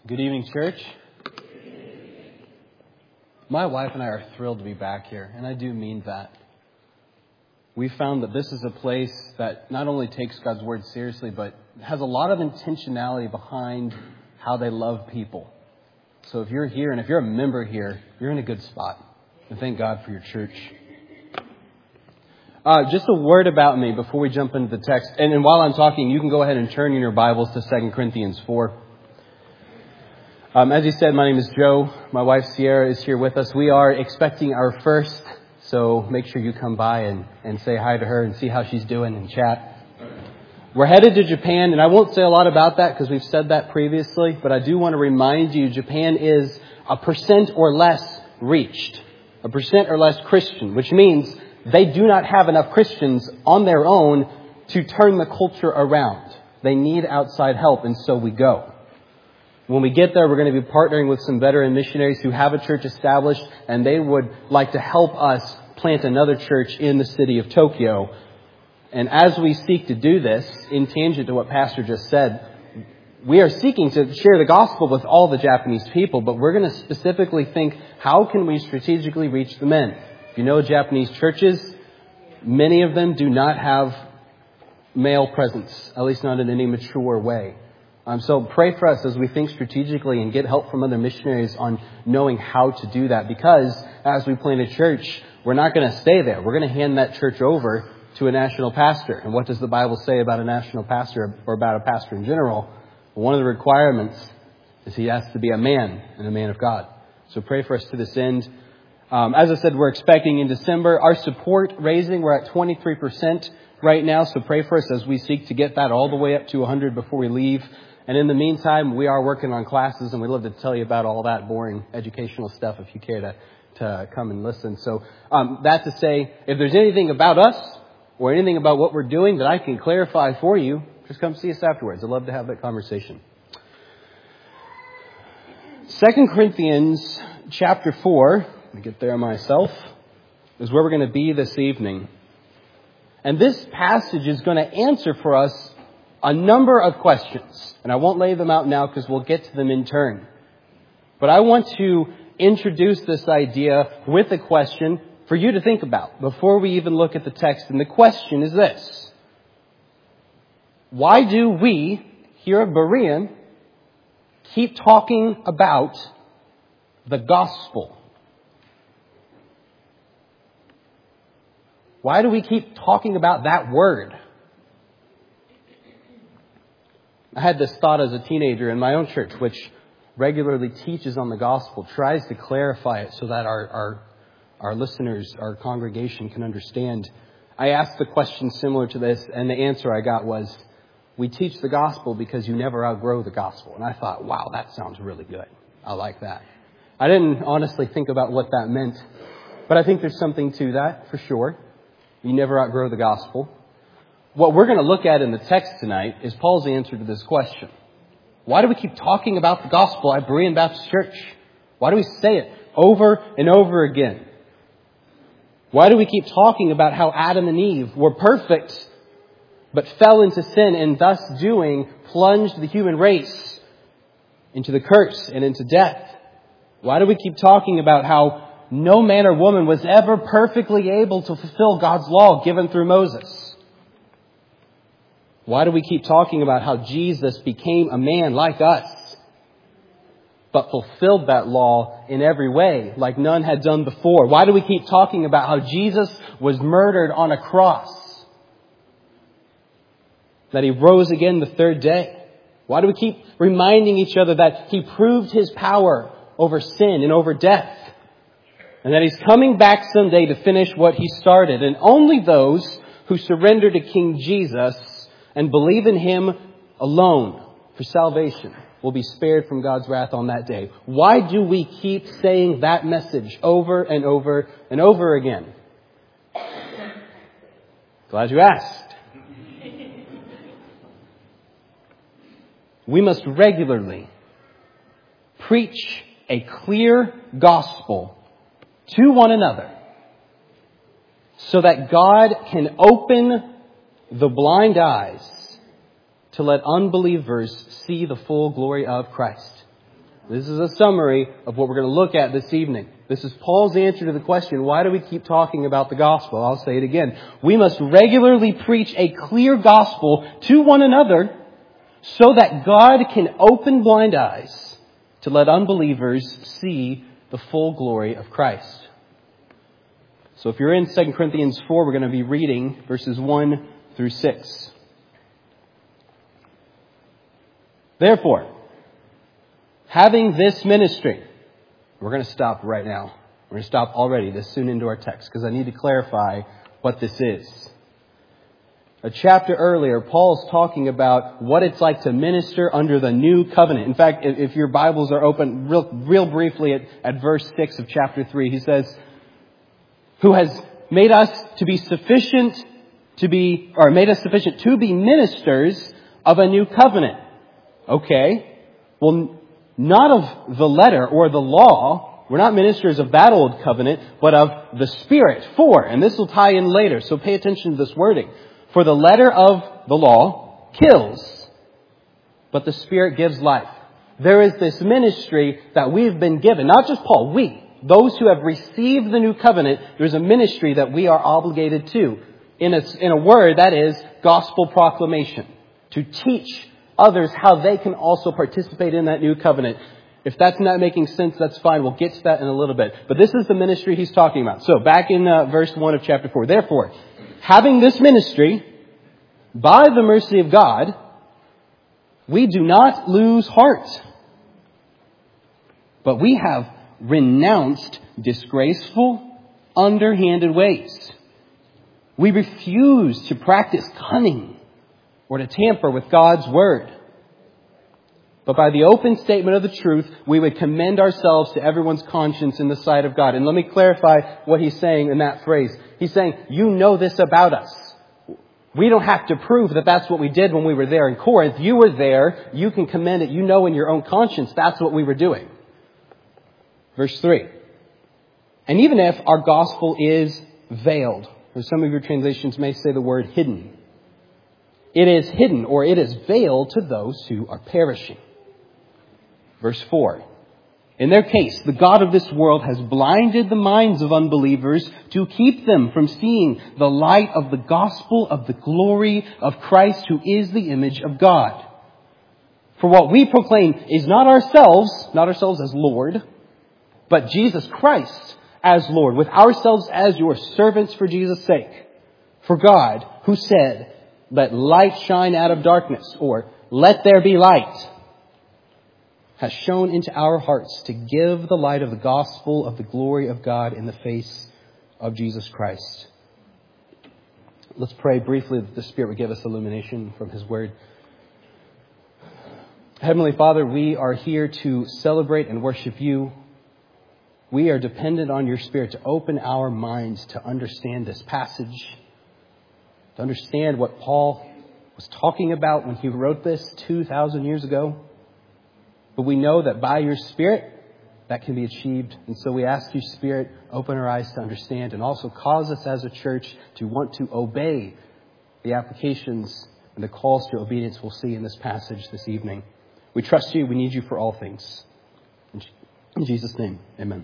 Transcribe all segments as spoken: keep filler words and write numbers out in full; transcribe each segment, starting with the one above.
Good evening, church. My wife and I are thrilled to be back here, and I do mean that. We found that this is a place that not only takes God's Word seriously, but has a lot of intentionality behind how they love people. So if you're here, and if you're a member here, you're in a good spot. And thank God for your church. Uh, just a word about me before we jump into the text. And, and while I'm talking, you can go ahead and turn in your Bibles to Second Corinthians four. Um, as he said, my name is Joe. My wife Sierra is here with us. We are expecting our first, so make sure you come by and, and say hi to her and see how she's doing and chat. We're headed to Japan, and I won't say a lot about that because we've said that previously, but I do want to remind you Japan is a percent or less reached, a percent or less Christian, which means they do not have enough Christians on their own to turn the culture around. They need outside help, and so we go. When we get there, we're going to be partnering with some veteran missionaries who have a church established, and they would like to help us plant another church in the city of Tokyo. And as we seek to do this, in tangent to what Pastor just said, we are seeking to share the gospel with all the Japanese people, but we're going to specifically think, how can we strategically reach the men? If you know Japanese churches, many of them do not have male presence, at least not in any mature way. Um, so pray for us as we think strategically and get help from other missionaries on knowing how to do that. Because as we plant a church, we're not going to stay there. We're going to hand that church over to a national pastor. And what does the Bible say about a national pastor or about a pastor in general? Well, one of the requirements is he has to be a man and a man of God. So pray for us to this end. Um, as I said, we're expecting in December. Our support raising, we're at twenty-three percent right now. So pray for us as we seek to get that all the way up to one hundred before we leave. And in the meantime, we are working on classes, and we'd love to tell you about all that boring educational stuff if you care to, to come and listen. So um, that to say, if there's anything about us or anything about what we're doing that I can clarify for you, just come see us afterwards. I'd love to have that conversation. Second Corinthians chapter four, let me get there myself, is where we're going to be this evening. And this passage is going to answer for us a number of questions. And I won't lay them out now because we'll get to them in turn. But I want to introduce this idea with a question for you to think about before we even look at the text. And the question is this: why do we here at Berean keep talking about the gospel? Why do we keep talking about that word? I had this thought as a teenager in my own church, which regularly teaches on the gospel, tries to clarify it so that our, our, our listeners, our congregation can understand. I asked the question similar to this, and the answer I got was, we teach the gospel because you never outgrow the gospel. And I thought, wow, that sounds really good. I like that. I didn't honestly think about what that meant, but I think there's something to that for sure. You never outgrow the gospel. What we're going to look at in the text tonight is Paul's answer to this question. Why do we keep talking about the gospel at Berean Baptist Church? Why do we say it over and over again? Why do we keep talking about how Adam and Eve were perfect but fell into sin, and thus doing plunged the human race into the curse and into death? Why do we keep talking about how no man or woman was ever perfectly able to fulfill God's law given through Moses? Why do we keep talking about how Jesus became a man like us, but fulfilled that law in every way like none had done before? Why do we keep talking about how Jesus was murdered on a cross, that he rose again the third day? Why do we keep reminding each other that he proved his power over sin and over death, and that he's coming back someday to finish what he started? And only those who surrender to King Jesus and believe in him alone for salvation will be spared from God's wrath on that day. Why do we keep saying that message over and over and over again? Glad you asked. We must regularly preach a clear gospel to one another so that God can open the blind eyes to let unbelievers see the full glory of Christ. This is a summary of what we're going to look at this evening. This is Paul's answer to the question, why do we keep talking about the gospel? I'll say it again. We must regularly preach a clear gospel to one another so that God can open blind eyes to let unbelievers see the full glory of Christ. So if you're in Second Corinthians four, we're going to be reading verses one through six. Therefore, having this ministry, we're going to stop right now. We're going to stop already this soon into our text because I need to clarify what this is. A chapter earlier, Paul's talking about what it's like to minister under the new covenant. In fact, if your Bibles are open real, real briefly at, at verse six of chapter three, he says, who has made us to be sufficient to be, or made us sufficient to be ministers of a new covenant. Okay. Well, not of the letter or the law. We're not ministers of that old covenant, but of the Spirit. For, and this will tie in later, so pay attention to this wording. For the letter of the law kills, but the Spirit gives life. There is this ministry that we've been given, not just Paul, we, those who have received the new covenant, there's a ministry that we are obligated to. In a, in a word, that is gospel proclamation. To teach others how they can also participate in that new covenant. If that's not making sense, that's fine. We'll get to that in a little bit. But this is the ministry he's talking about. So back in uh, verse one of chapter four. Therefore, having this ministry, by the mercy of God, we do not lose heart. But we have renounced disgraceful, underhanded ways. We refuse to practice cunning or to tamper with God's word. But by the open statement of the truth, we would commend ourselves to everyone's conscience in the sight of God. And let me clarify what he's saying in that phrase. He's saying, you know this about us. We don't have to prove that that's what we did when we were there in Corinth. You were there. You can commend it. You know in your own conscience that's what we were doing. Verse three. And even if our gospel is veiled, or some of your translations may say the word hidden, it is hidden, or it is veiled to those who are perishing. Verse four. In their case, the God of this world has blinded the minds of unbelievers to keep them from seeing the light of the gospel of the glory of Christ, who is the image of God. For what we proclaim is not ourselves, not ourselves as Lord, but Jesus Christ as Lord, with ourselves as your servants for Jesus' sake. For God, who said, let light shine out of darkness, or let there be light, has shone into our hearts to give the light of the gospel of the glory of God in the face of Jesus Christ. Let's pray briefly that the Spirit would give us illumination from His Word. Heavenly Father, we are here to celebrate and worship You. We are dependent on Your Spirit to open our minds to understand this passage, to understand what Paul was talking about when he wrote this two thousand years ago. But we know that by Your Spirit, that can be achieved. And so we ask You, Spirit, open our eyes to understand, and also cause us as a church to want to obey the applications and the calls to obedience we'll see in this passage this evening. We trust You. We need You for all things. In Jesus' name, amen.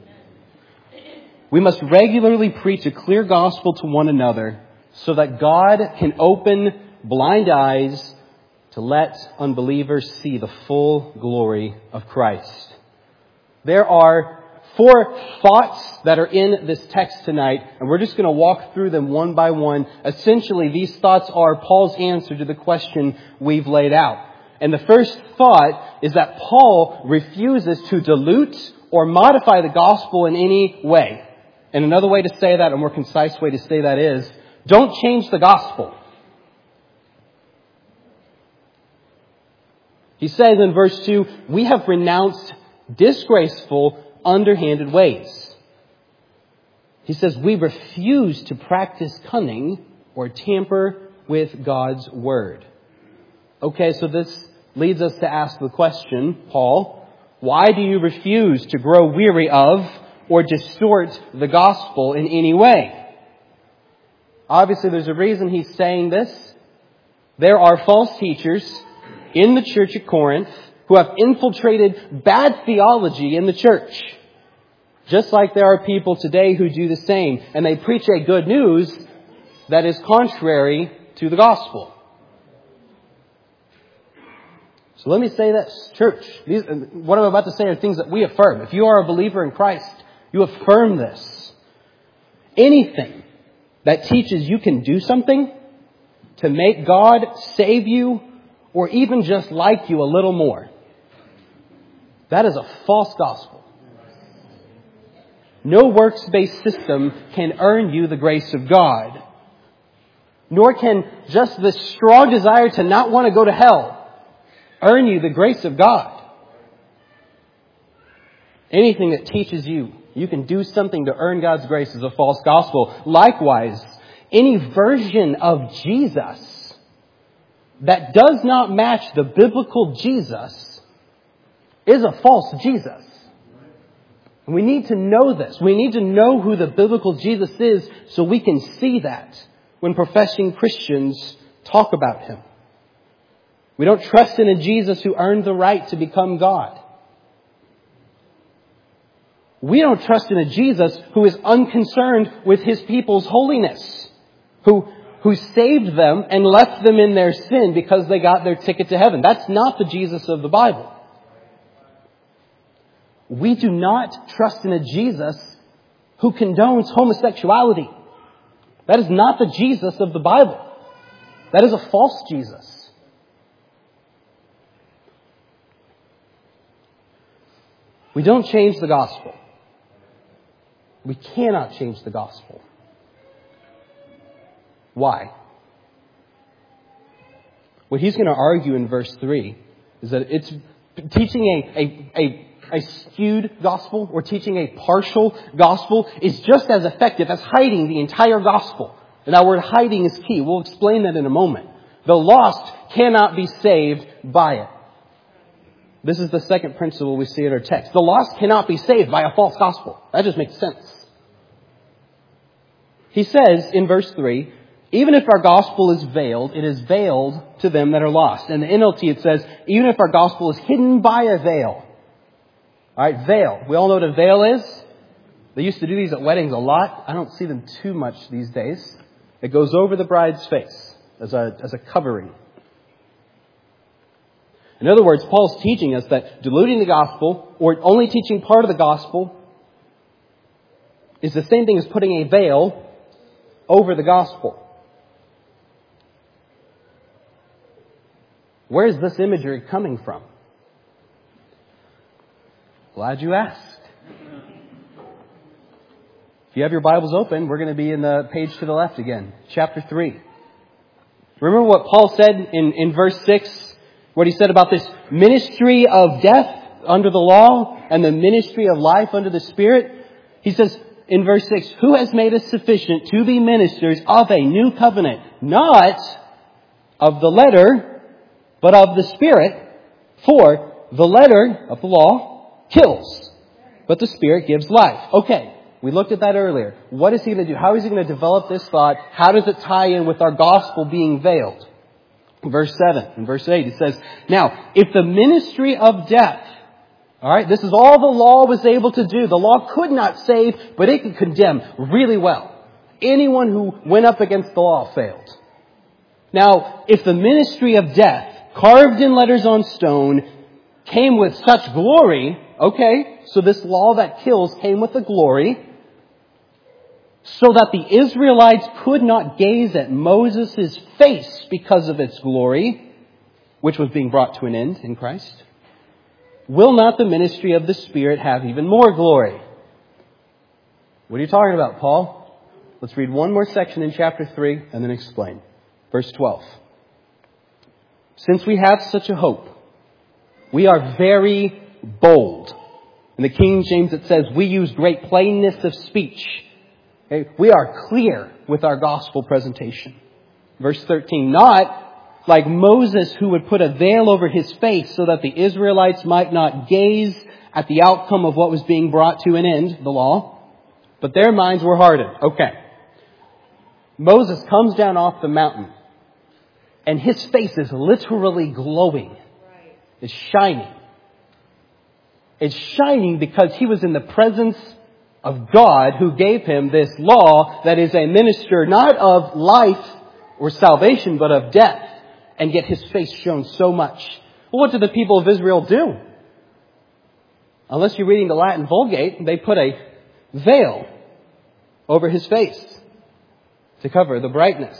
We must regularly preach a clear gospel to one another so that God can open blind eyes to let unbelievers see the full glory of Christ. There are four thoughts that are in this text tonight, and we're just going to walk through them one by one. Essentially, these thoughts are Paul's answer to the question we've laid out. And the first thought is that Paul refuses to dilute or modify the gospel in any way. And another way to say that, a more concise way to say that is, don't change the gospel. He says in verse two, we have renounced disgraceful, underhanded ways. He says we refuse to practice cunning or tamper with God's word. Okay, so this leads us to ask the question, Paul, why do you refuse to grow weary of or distort the gospel in any way? Obviously, there's a reason he's saying this. There are false teachers in the church at Corinth who have infiltrated bad theology in the church. Just like there are people today who do the same, and they preach a good news that is contrary to the gospel. So let me say this, church. These, what I'm about to say are things that we affirm. If you are a believer in Christ, you affirm this. Anything that teaches you can do something to make God save you or even just like you a little more, that is a false gospel. No works-based system can earn you the grace of God. Nor can just this strong desire to not want to go to hell earn you the grace of God. Anything that teaches you you can do something to earn God's grace is a false gospel. Likewise, any version of Jesus that does not match the biblical Jesus is a false Jesus. And we need to know this. We need to know who the biblical Jesus is so we can see that when professing Christians talk about Him. We don't trust in a Jesus who earned the right to become God. We don't trust in a Jesus who is unconcerned with His people's holiness, who, who saved them and left them in their sin because they got their ticket to heaven. That's not the Jesus of the Bible. We do not trust in a Jesus who condones homosexuality. That is not the Jesus of the Bible. That is a false Jesus. We don't change the gospel. We cannot change the gospel. Why? What he's going to argue in verse three is that it's teaching a, a, a, a skewed gospel or teaching a partial gospel is just as effective as hiding the entire gospel. And that word hiding is key. We'll explain that in a moment. The lost cannot be saved by it. This is the second principle we see in our text. The lost cannot be saved by a false gospel. That just makes sense. He says in verse three, even if our gospel is veiled, it is veiled to them that are lost. And the N L T it says, even if our gospel is hidden by a veil. Alright, veil. We all know what a veil is. They used to do these at weddings a lot. I don't see them too much these days. It goes over the bride's face as a, as a covering. In other words, Paul's teaching us that diluting the gospel or only teaching part of the gospel is the same thing as putting a veil over the gospel. Where is this imagery coming from? Glad you asked. If you have your Bibles open, we're going to be in the page to the left again. Chapter three. Remember what Paul said in, in verse six? What he said about this ministry of death under the law and the ministry of life under the Spirit? He says in verse six, who has made us sufficient to be ministers of a new covenant, not of the letter, but of the Spirit? For the letter of the law kills, but the Spirit gives life. Okay, we looked at that earlier. What is he going to do? How is he going to develop this thought? How does it tie in with our gospel being veiled? Verse seven and verse eight, it says, now, if the ministry of death, all right, this is all the law was able to do. The law could not save, but it could condemn really well. Anyone who went up against the law failed. Now, if the ministry of death, carved in letters on stone, came with such glory, okay, so this law that kills came with the glory, so that the Israelites could not gaze at Moses' face because of its glory, which was being brought to an end in Christ, will not the ministry of the Spirit have even more glory? What are you talking about, Paul? Let's read one more section in chapter three and then explain. Verse twelve. Since we have such a hope, we are very bold. In the King James it says, we use great plainness of speech. Okay? We are clear with our gospel presentation. Verse thirteen, not like Moses who would put a veil over his face so that the Israelites might not gaze at the outcome of what was being brought to an end, the law, but their minds were hardened. Okay. Moses comes down off the mountain and his face is literally glowing. It's shining. It's shining because he was in the presence of God who gave him this law that is a minister not of life or salvation, but of death. And yet his face shone so much. Well, what did the people of Israel do? Unless you're reading the Latin Vulgate, they put a veil over his face to cover the brightness.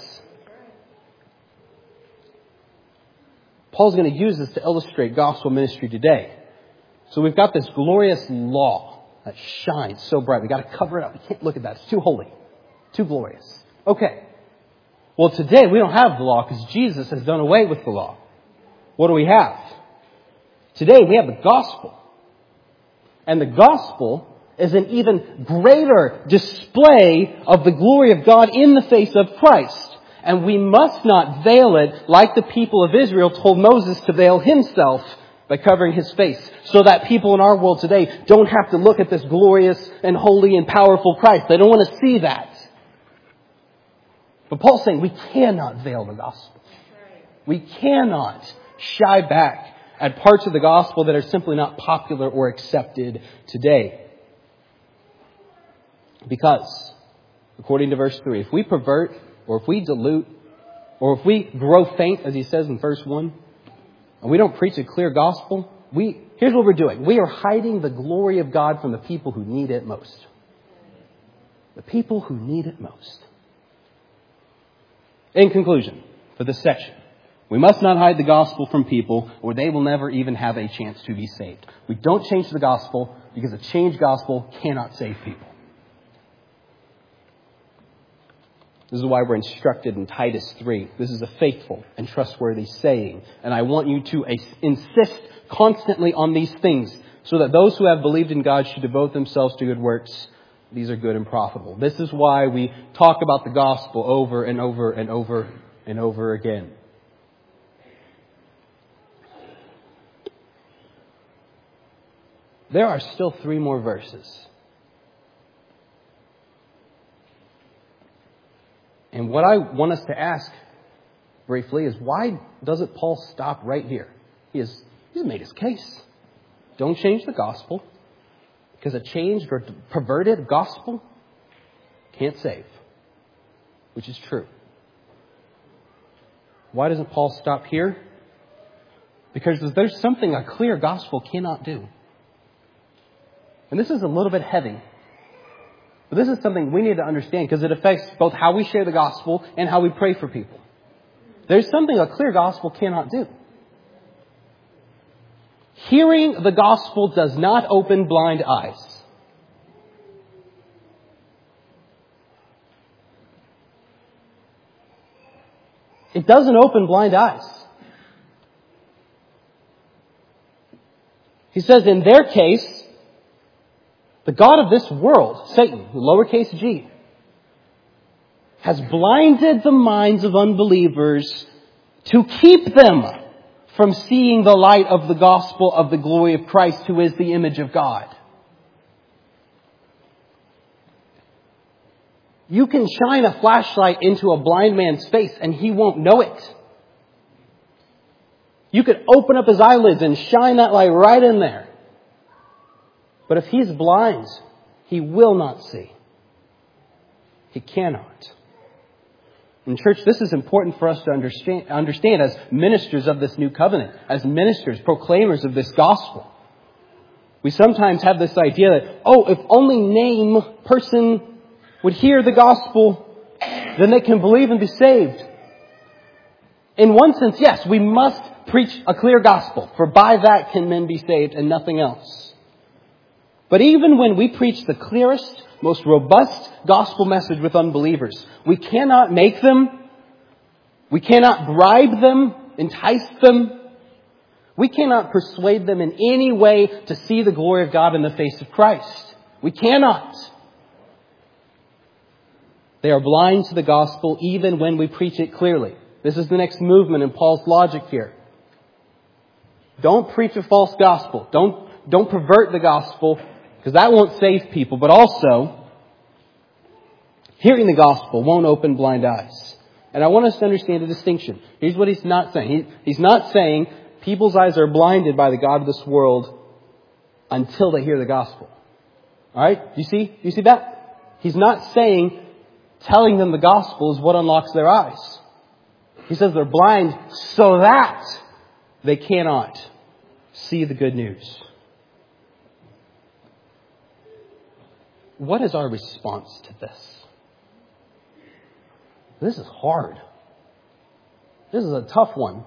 Paul's going to use this to illustrate gospel ministry today. So we've got this glorious law that shines so bright. We've got to cover it up. We can't look at that. It's too holy. Too glorious. Okay. Well, today we don't have the law because Jesus has done away with the law. What do we have? Today we have the gospel. And the gospel is an even greater display of the glory of God in the face of Christ. And we must not veil it like the people of Israel told Moses to veil himself by covering his face. So that people in our world today don't have to look at this glorious and holy and powerful Christ. They don't want to see that. But Paul's saying we cannot veil the gospel. We cannot shy back at parts of the gospel that are simply not popular or accepted today. Because, according to verse three, if we pervert, or if we dilute, or if we grow faint, as he says in verse one, and we don't preach a clear gospel, we here's what we're doing. We are hiding the glory of God from the people who need it most. The people who need it most. In conclusion, for this section, we must not hide the gospel from people, or they will never even have a chance to be saved. We don't change the gospel because a changed gospel cannot save people. This is why we're instructed in Titus three. This is a faithful and trustworthy saying. And I want you to insist constantly on these things so that those who have believed in God should devote themselves to good works. These are good and profitable. This is why we talk about the gospel over and over and over and over again. There are still three more verses. And what I want us to ask briefly is, why doesn't Paul stop right here? He has he's made his case. Don't change the gospel, because a changed or perverted gospel can't save, which is true. Why doesn't Paul stop here? Because there's something a clear gospel cannot do. And this is a little bit heavy. But this is something we need to understand because it affects both how we share the gospel and how we pray for people. There's something a clear gospel cannot do. Hearing the gospel does not open blind eyes. It doesn't open blind eyes. He says in their case, the God of this world, Satan, lowercase g, has blinded the minds of unbelievers to keep them from seeing the light of the gospel of the glory of Christ, who is the image of God. You can shine a flashlight into a blind man's face and he won't know it. You could open up his eyelids and shine that light right in there. But if he's blind, he will not see. He cannot. In church, this is important for us to understand, understand as ministers of this new covenant, as ministers, proclaimers of this gospel. We sometimes have this idea that, oh, if only name person would hear the gospel, then they can believe and be saved. In one sense, yes, we must preach a clear gospel, for by that can men be saved and nothing else. But even when we preach the clearest, most robust gospel message with unbelievers, we cannot make them, we cannot bribe them, entice them, we cannot persuade them in any way to see the glory of God in the face of Christ. We cannot. They are blind to the gospel even when we preach it clearly. This is the next movement in Paul's logic here. Don't preach a false gospel. Don't, don't pervert the gospel, because that won't save people. But also, hearing the gospel won't open blind eyes. And I want us to understand the distinction. Here's what he's not saying. He, he's not saying people's eyes are blinded by the God of this world until they hear the gospel. All right? Do you see? Do you see that? He's not saying telling them the gospel is what unlocks their eyes. He says they're blind so that they cannot see the good news. What is our response to this? This is hard. This is a tough one.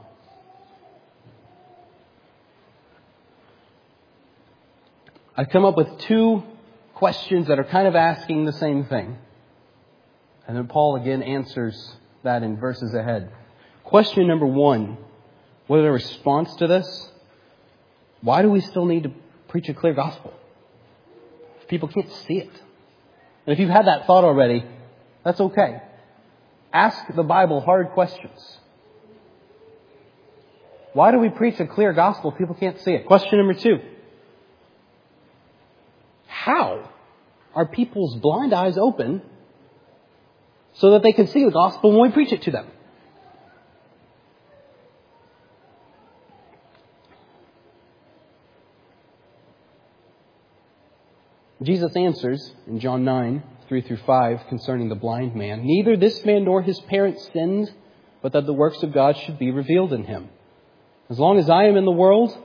I've come up with two questions that are kind of asking the same thing. And then Paul again answers that in verses ahead. Question number one. What is our response to this? Why do we still need to preach a clear gospel? If people can't see it. And if you've had that thought already, that's okay. Ask the Bible hard questions. Why do we preach a clear gospel if people can't see it? Question number two. How are people's blind eyes open so that they can see the gospel when we preach it to them? Jesus answers in John nine, three through five concerning the blind man. Neither this man nor his parents sinned, but that the works of God should be revealed in him. As long as I am in the world,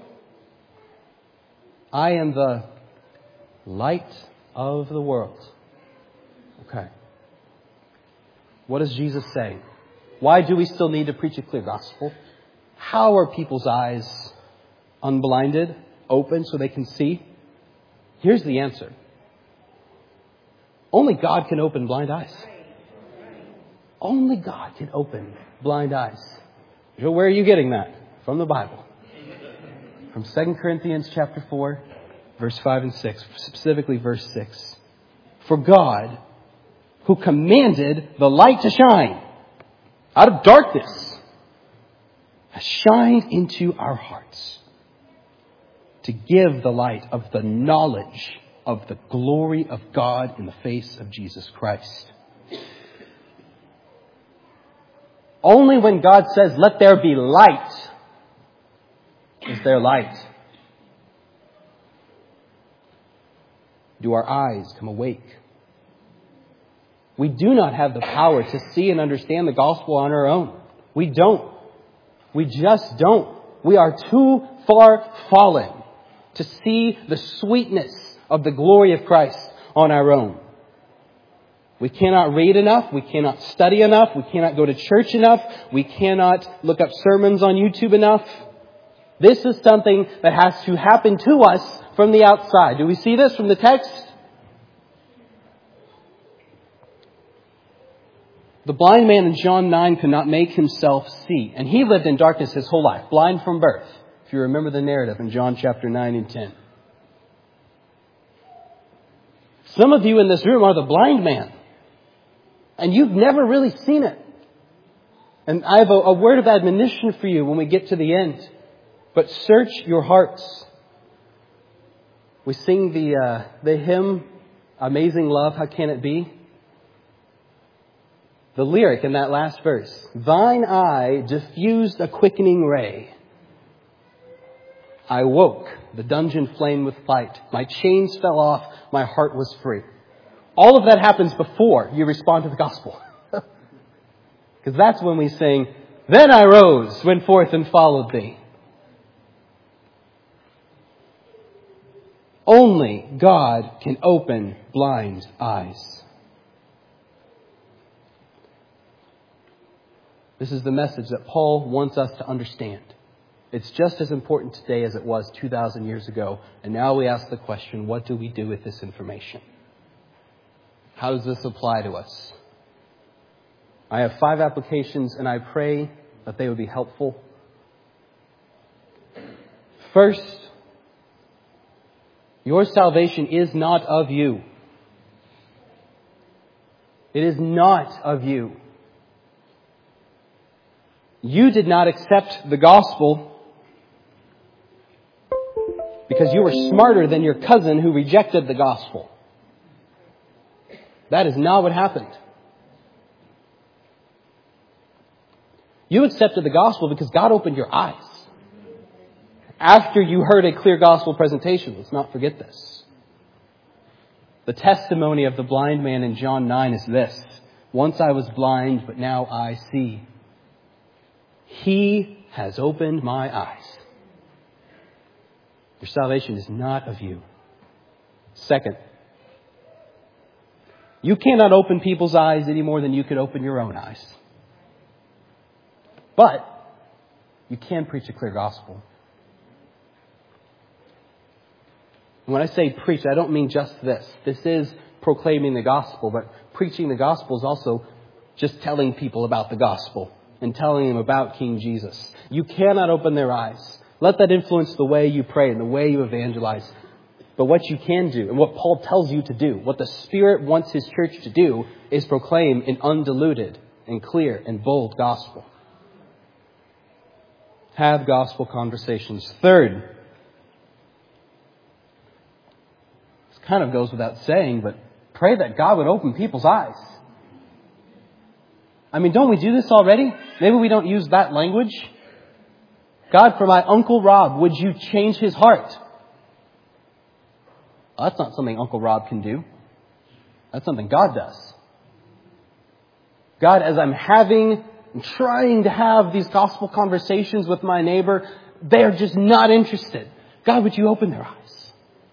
I am the light of the world. Okay. What does Jesus say? Why do we still need to preach a clear gospel? How are people's eyes unblinded, open so they can see? Here's the answer. Only God can open blind eyes. Only God can open blind eyes. So where are you getting that? From the Bible. From Second Corinthians chapter four, verse five and six. Specifically verse six. For God, who commanded the light to shine out of darkness, has shined into our hearts to give the light of the knowledge of the glory of God in the face of Jesus Christ. Only when God says, let there be light, is there light. Do our eyes come awake? We do not have the power to see and understand the gospel on our own. We don't. We just don't. We are too far fallen to see the sweetness of the glory of Christ on our own. We cannot read enough. We cannot study enough. We cannot go to church enough. We cannot look up sermons on YouTube enough. This is something that has to happen to us from the outside. Do we see this from the text? The blind man in John nine could not make himself see. And he lived in darkness his whole life, blind from birth. If you remember the narrative in John chapter nine and ten. Some of you in this room are the blind man. And you've never really seen it. And I have a, a word of admonition for you when we get to the end. But search your hearts. We sing the uh, the hymn, Amazing Love, How Can It Be? The lyric in that last verse. Thine eye diffused a quickening ray. I woke, the dungeon flamed with light. My chains fell off, my heart was free. All of that happens before you respond to the gospel. Because that's when we sing, then I rose, went forth and followed thee. Only God can open blind eyes. This is the message that Paul wants us to understand. It's just as important today as it was two thousand years ago. And now we ask the question, what do we do with this information? How does this apply to us? I have five applications and I pray that they would be helpful. First, your salvation is not of you. It is not of you. You did not accept the gospel because you were smarter than your cousin who rejected the gospel. That is not what happened. You accepted the gospel because God opened your eyes. after you heard a clear gospel presentation. Let's not forget this. The testimony of the blind man in John nine is this. Once I was blind, but now I see. He has opened my eyes. Your salvation is not of you. Second, you cannot open people's eyes any more than you could open your own eyes. But you can preach a clear gospel. When I say preach, I don't mean just this. This is proclaiming the gospel, but preaching the gospel is also just telling people about the gospel and telling them about King Jesus. You cannot open their eyes. Let that influence the way you pray and the way you evangelize. But what you can do, and what Paul tells you to do, what the Spirit wants His church to do, is proclaim an undiluted and clear and bold gospel. Have gospel conversations. Third, this kind of goes without saying, but pray that God would open people's eyes. I mean, don't we do this already? Maybe we don't use that language. God, for my Uncle Rob, would you change his heart? Well, that's not something Uncle Rob can do. That's something God does. God, as I'm having and trying to have these gospel conversations with my neighbor, they are just not interested. God, would you open their eyes?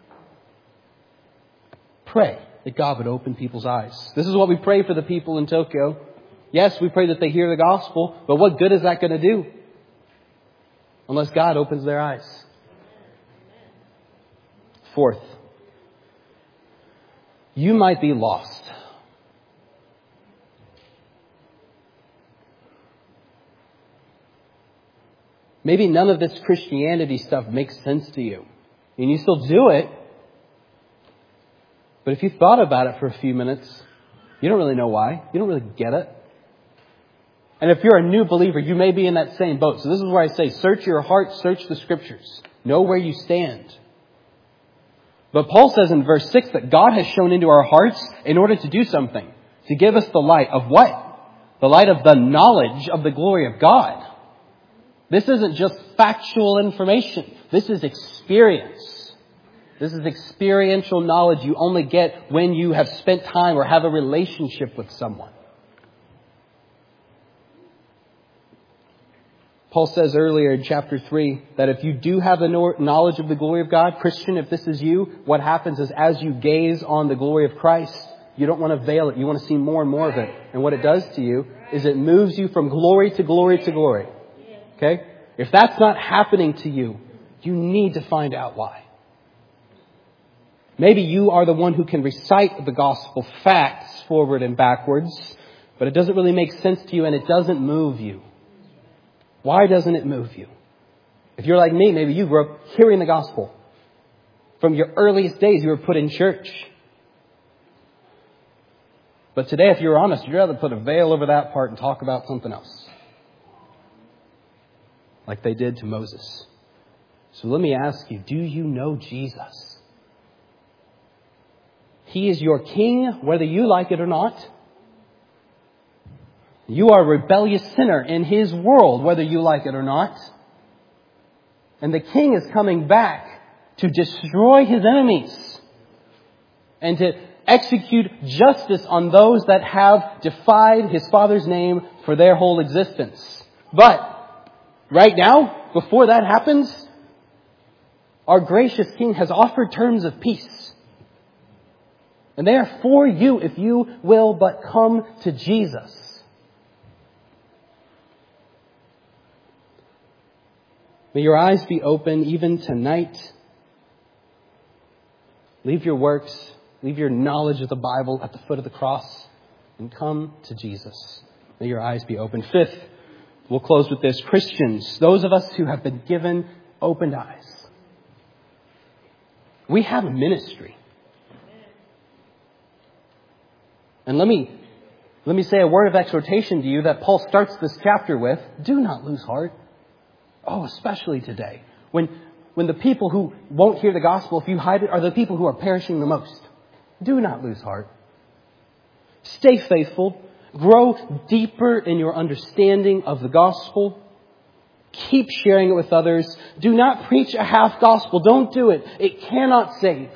Pray that God would open people's eyes. This is what we pray for the people in Tokyo. Yes, we pray that they hear the gospel, but what good is that going to do? Unless God opens their eyes. Fourth, you might be lost. Maybe none of this Christianity stuff makes sense to you. And you still do it. But if you thought about it for a few minutes, you don't really know why. You don't really get it. And if you're a new believer, you may be in that same boat. So this is where I say, search your heart, search the Scriptures. Know where you stand. But Paul says in verse six that God has shown into our hearts in order to do something. To give us the light of what? The light of the knowledge of the glory of God. This isn't just factual information. This is experience. This is experiential knowledge you only get when you have spent time or have a relationship with someone. Paul says earlier in chapter three that if you do have the knowledge of the glory of God, Christian, if this is you, what happens is as you gaze on the glory of Christ, you don't want to veil it. You want to see more and more of it. And what it does to you is it moves you from glory to glory to glory. Okay? If that's not happening to you, you need to find out why. Maybe you are the one who can recite the gospel facts forward and backwards, but it doesn't really make sense to you and it doesn't move you. Why doesn't it move you? If you're like me, maybe you grew up hearing the gospel. From your earliest days, you were put in church. But today, if you're honest, you'd rather put a veil over that part and talk about something else. Like they did to Moses. So let me ask you, do you know Jesus? He is your king, whether you like it or not. You are a rebellious sinner in His world, whether you like it or not. And the king is coming back to destroy His enemies and to execute justice on those that have defied His Father's name for their whole existence. But right now, before that happens, our gracious King has offered terms of peace. And they are for you if you will but come to Jesus. May your eyes be open even tonight. Leave your works, leave your knowledge of the Bible at the foot of the cross and come to Jesus. May your eyes be open. Fifth, we'll close with this. Christians, those of us who have been given opened eyes. We have a ministry. And let me, let me say a word of exhortation to you that Paul starts this chapter with. Do not lose heart. Oh, especially today. When, when the people who won't hear the gospel, if you hide it, are the people who are perishing the most. Do not lose heart. Stay faithful. Grow deeper in your understanding of the gospel. Keep sharing it with others. Do not preach a half gospel. Don't do it. It cannot save.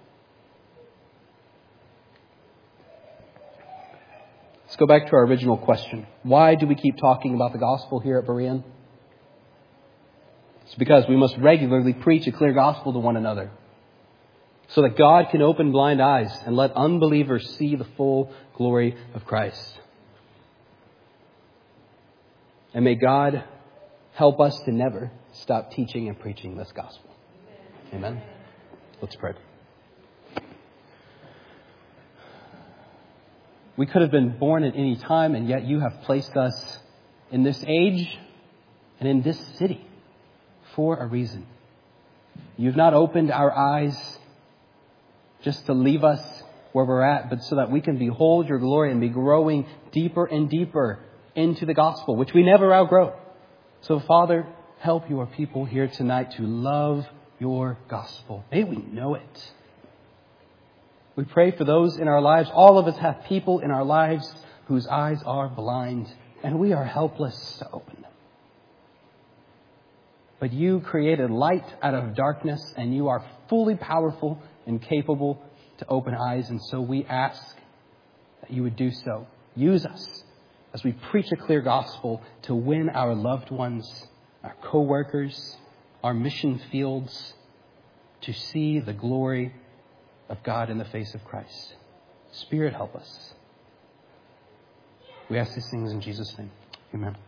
Let's go back to our original question. Why do we keep talking about the gospel here at Berean? It's because we must regularly preach a clear gospel to one another, so that God can open blind eyes and let unbelievers see the full glory of Christ. And may God help us to never stop teaching and preaching this gospel. Amen. Let's pray. We could have been born at any time, and yet you have placed us in this age and in this city for a reason. You've not opened our eyes just to leave us where we're at, but so that we can behold your glory and be growing deeper and deeper into the gospel, which we never outgrow. So, Father, help your people here tonight to love your gospel. May we know it. We pray for those in our lives. All of us have people in our lives whose eyes are blind, and we are helpless to open them. But you created light out of darkness, and you are fully powerful and capable to open eyes. And so we ask that you would do so. Use us as we preach a clear gospel to win our loved ones, our co-workers, our mission fields, to see the glory of God in the face of Christ. Spirit, help us. We ask these things in Jesus' name. Amen.